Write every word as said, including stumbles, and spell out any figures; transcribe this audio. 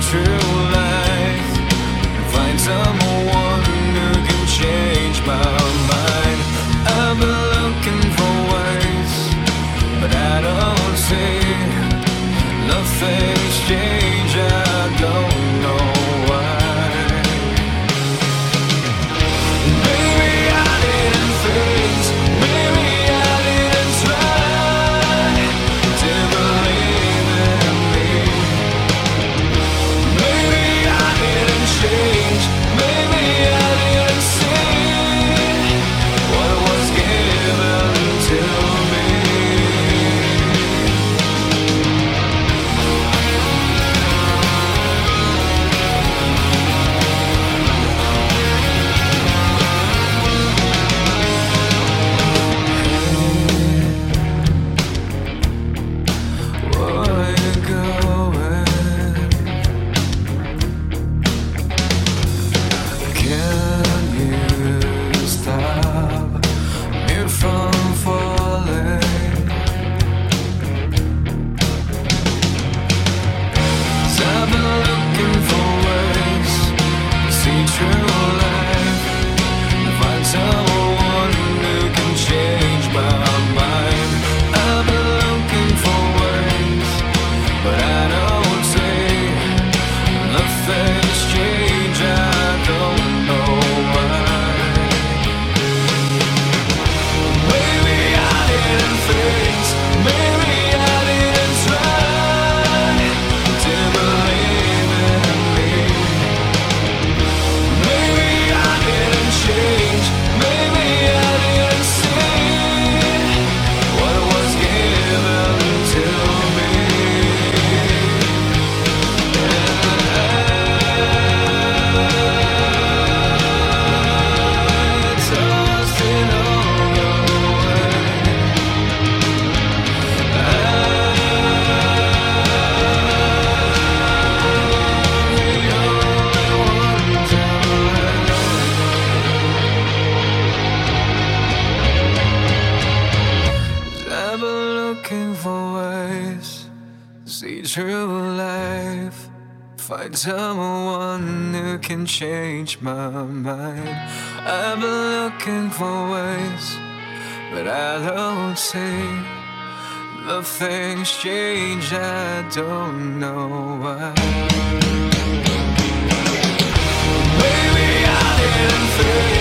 true life and find someone who can change my mind. I've been looking for ways, but I don't see nothing's changed. I don't know why. Maybe I didn't think, maybe I didn't try to believe in me. Maybe I didn't change, maybe I didn't see what was given to me. Where you going? Can you stop me from falling? 'Cause I've been looking for ways to see true life and find someone who can change my mind. I've been looking for ways, but I don't see nothing's changed. I don't know why. Maybe I didn't think, maybe I didn't try to believe in me. Maybe I didn't change, maybe I didn't see what was given to me. Tossed it all away. I've been looking for ways to see true life, find someone who can change my mind. I've been looking for ways, but I don't see nothing's changed. I don't know why. Maybe I didn't think.